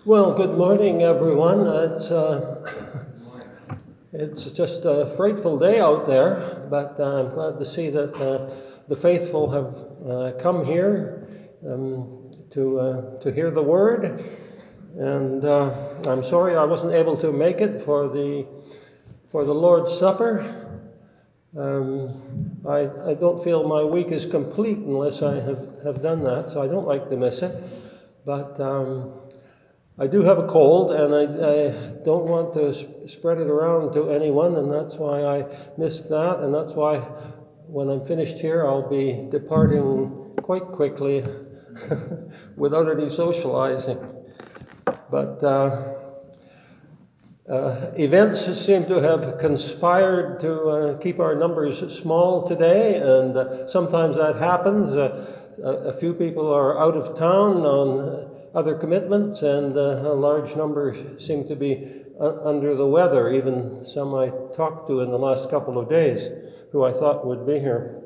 Well, good morning, everyone. It's just a frightful day out there, but I'm glad to see that the faithful have come here to hear the word. And I'm sorry I wasn't able to make it for the Lord's Supper. I don't feel my week is complete unless I have done that, so I don't like to miss it. But I do have a cold, and I don't want to spread it around to anyone, and that's why I missed that, and that's why when I'm finished here, I'll be departing quite quickly without any socializing. But events seem to have conspired to keep our numbers small today, and sometimes that happens. A few people are out of town on other commitments, and a large number seem to be under the weather, even some I talked to in the last couple of days who I thought would be here.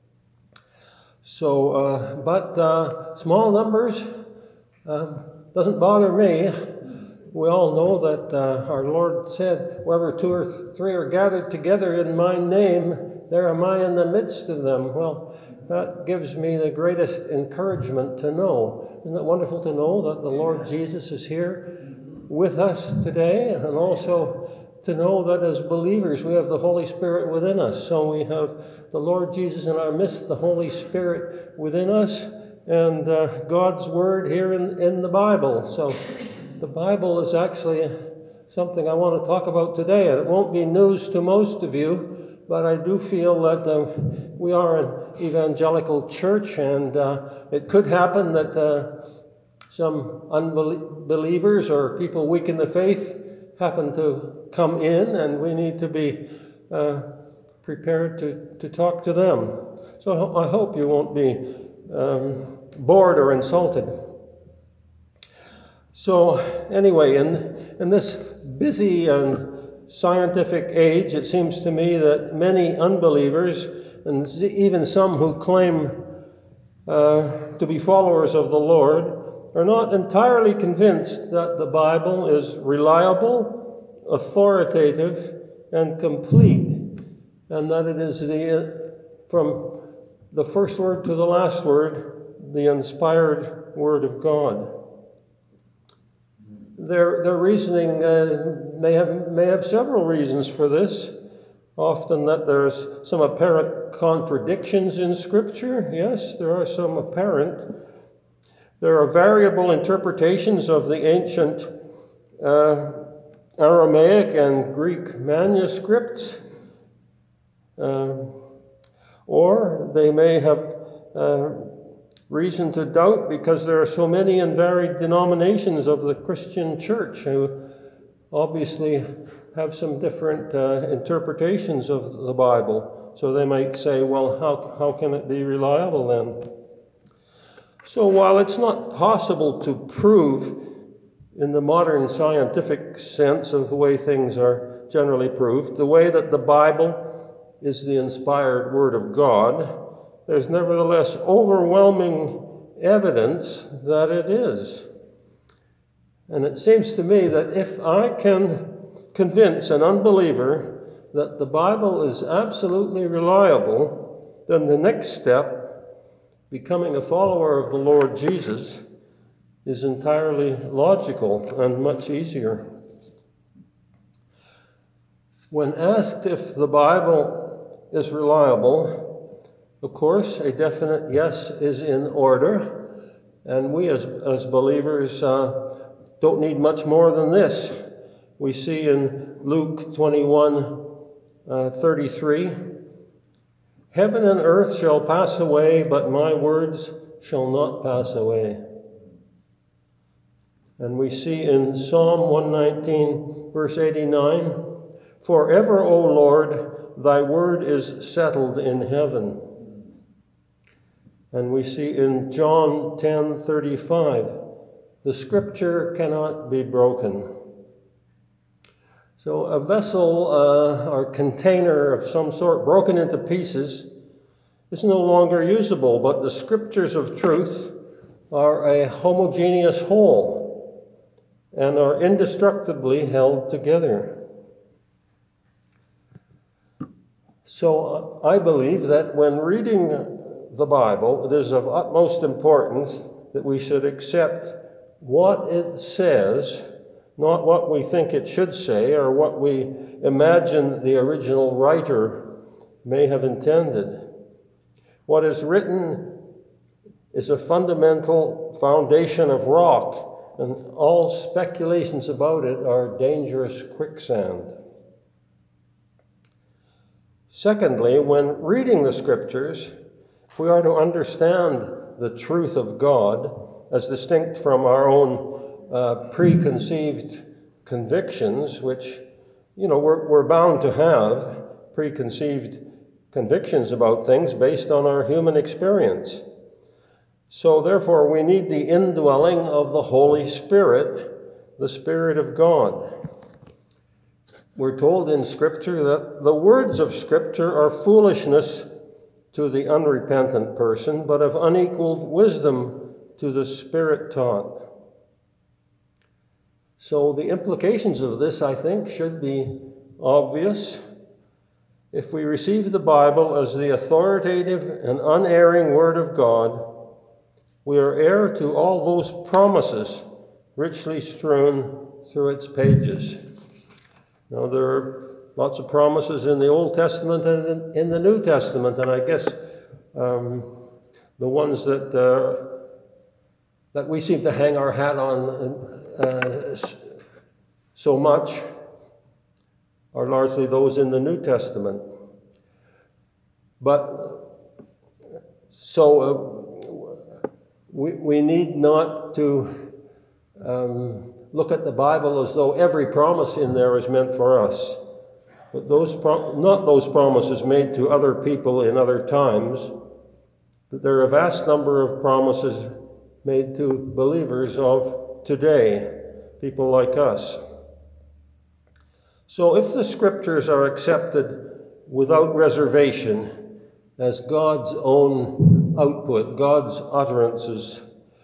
So, but small numbers doesn't bother me. We all know that our Lord said, wherever two or three are gathered together in my name, there am I in the midst of them. Well, that gives me the greatest encouragement to know. Isn't it wonderful to know that the Lord Jesus is here with us today, and also to know that as believers we have the Holy Spirit within us. So we have the Lord Jesus in our midst, the Holy Spirit within us, and God's Word here in the Bible. So the Bible is actually something I want to talk about today, and it won't be news to most of you, but I do feel that we are an evangelical church, and it could happen that some unbelievers or people weak in the faith happen to come in, and we need to be prepared to talk to them. So I hope you won't be bored or insulted. So anyway, in this busy and scientific age, it seems to me that many unbelievers, and even some who claim to be followers of the Lord, are not entirely convinced that the Bible is reliable, authoritative, and complete, and that it is from the first word to the last word, the inspired Word of God. Their reasoning may have several reasons for this. Often that there's some apparent contradictions in Scripture. Yes, there are some apparent. There are variable interpretations of the ancient Aramaic and Greek manuscripts. Or they may have reason to doubt because there are so many and varied denominations of the Christian church who obviously have some different interpretations of the Bible. So they might say, well, how can it be reliable then? So while it's not possible to prove in the modern scientific sense of the way things are generally proved, the way that the Bible is the inspired Word of God, there's nevertheless overwhelming evidence that it is. And it seems to me that if I can convince an unbeliever that the Bible is absolutely reliable, then the next step, becoming a follower of the Lord Jesus, is entirely logical and much easier. When asked if the Bible is reliable, of course, a definite yes is in order, and we as believers don't need much more than this. We see in Luke 21:33, "Heaven and earth shall pass away, but my words shall not pass away." And we see in Psalm 119, verse 89, "Forever, O Lord, thy word is settled in heaven." And we see in John 10:35, "The scripture cannot be broken." So a vessel or container of some sort broken into pieces is no longer usable, but the scriptures of truth are a homogeneous whole. and are indestructibly held together. So I believe that when reading the Bible, it is of utmost importance that we should accept what it says, not what we think it should say or what we imagine the original writer may have intended. What is written is a fundamental foundation of rock, and all speculations about it are dangerous quicksand. Secondly, when reading the Scriptures, if we are to understand the truth of God as distinct from our own preconceived convictions, which, we're bound to have preconceived convictions about things based on our human experience. So therefore, we need the indwelling of the Holy Spirit, the Spirit of God. We're told in Scripture that the words of Scripture are foolishness to the unrepentant person, but of unequaled wisdom to the Spirit-taught. So the implications of this, I think, should be obvious. If we receive the Bible as the authoritative and unerring Word of God, we are heir to all those promises richly strewn through its pages. Now, there are lots of promises in the Old Testament and in the New Testament, and I guess the ones that we seem to hang our hat on so much are largely those in the New Testament. But we need not to look at the Bible as though every promise in there is meant for us. But not those promises made to other people in other times, but there are a vast number of promises made to believers of today, people like us. So if the Scriptures are accepted without reservation as God's own output, God's utterances,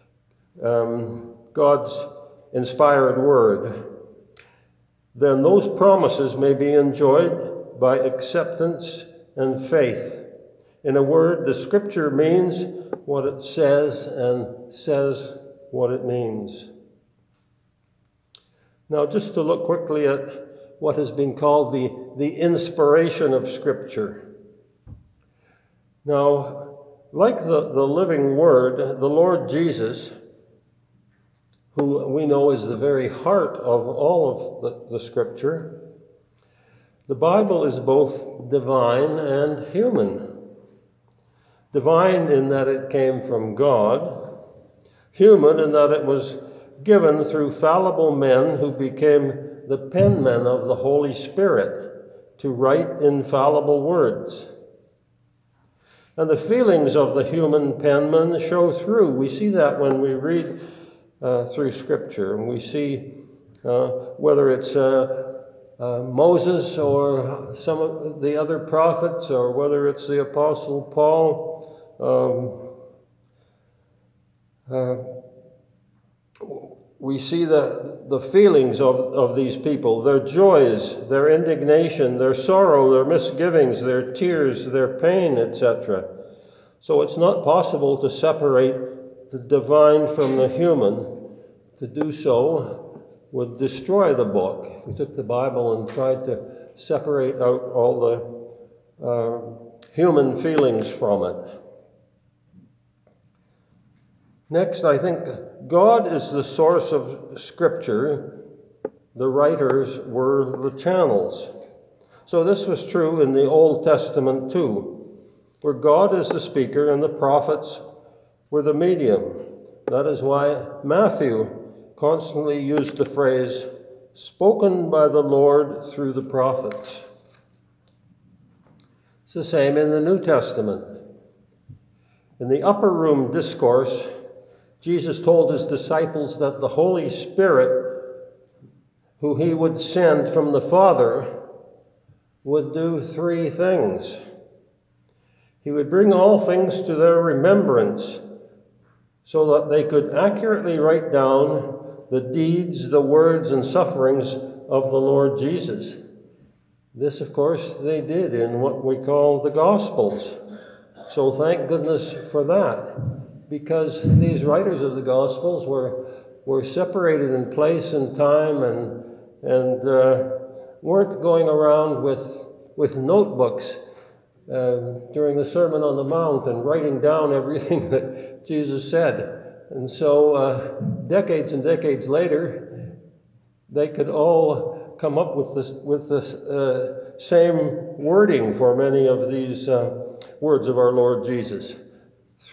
God's inspired word, then those promises may be enjoyed by acceptance and faith. In a word, the Scripture means what it says and says what it means. Now, just to look quickly at what has been called the inspiration of Scripture. Now, like the living Word, the Lord Jesus, who we know is the very heart of all of the Scripture, the Bible is both divine and human. Divine in that it came from God, human in that it was given through fallible men who became the penmen of the Holy Spirit to write infallible words. And the feelings of the human penman show through. We see that when we read through Scripture, and we see whether it's Moses or some of the other prophets, or whether it's the Apostle Paul. We see the feelings of these people, their joys, their indignation, their sorrow, their misgivings, their tears, their pain, etc. So it's not possible to separate the divine from the human. To do so would destroy the book. If we took the Bible and tried to separate out all the human feelings from it. Next, I think God is the source of Scripture. The writers were the channels. So this was true in the Old Testament too, where God is the speaker and the prophets were the medium. That is why Matthew constantly used the phrase, spoken by the Lord through the prophets. It's the same in the New Testament. In the upper room discourse, Jesus told his disciples that the Holy Spirit, who he would send from the Father, would do three things. He would bring all things to their remembrance so that they could accurately write down the deeds, the words, and sufferings of the Lord Jesus. This, of course, they did in what we call the Gospels. So thank goodness for that, because these writers of the Gospels were separated in place and time and weren't going around with notebooks during the Sermon on the Mount and writing down everything that Jesus said. And so decades and decades later, they could all come up with this same wording for many of these words of our Lord Jesus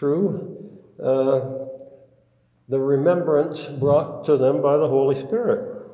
through the remembrance brought to them by the Holy Spirit.